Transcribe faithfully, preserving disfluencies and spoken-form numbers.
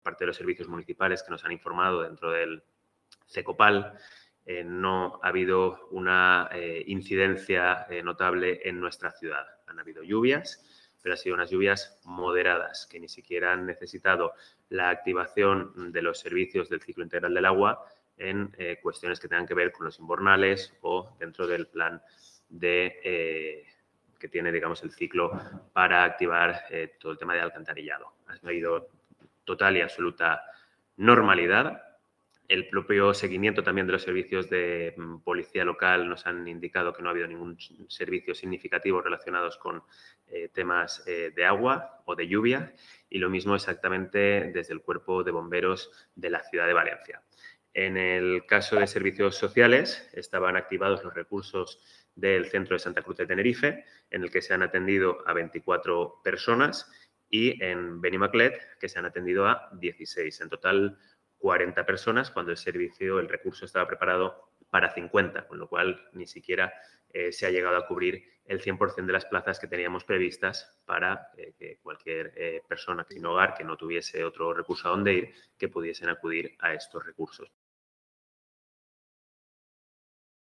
parte de los servicios municipales que nos han informado dentro del CECOPAL, eh, no ha habido una eh, incidencia eh, notable en nuestra ciudad. Han habido lluvias, pero han sido unas lluvias moderadas, que ni siquiera han necesitado la activación de los servicios del ciclo integral del agua en eh, cuestiones que tengan que ver con los invernales o dentro del plan de, eh, que tiene, digamos, el ciclo para activar eh, todo el tema de alcantarillado. Ha habido total y absoluta normalidad. El propio seguimiento también de los servicios de mm, policía local nos han indicado que no ha habido ningún servicio significativo relacionados con eh, temas eh, de agua o de lluvia, y lo mismo exactamente desde el Cuerpo de Bomberos de la ciudad de Valencia. En el caso de servicios sociales, estaban activados los recursos del Centro de Santa Cruz de Tenerife, en el que se han atendido a veinticuatro personas, y en Benimaclet, que se han atendido a dieciséis. En total, cuarenta personas, cuando el servicio, el recurso estaba preparado para cincuenta, con lo cual ni siquiera eh, se ha llegado a cubrir el cien por cien de las plazas que teníamos previstas para eh, que cualquier eh, persona sin hogar que no tuviese otro recurso a donde ir, que pudiesen acudir a estos recursos.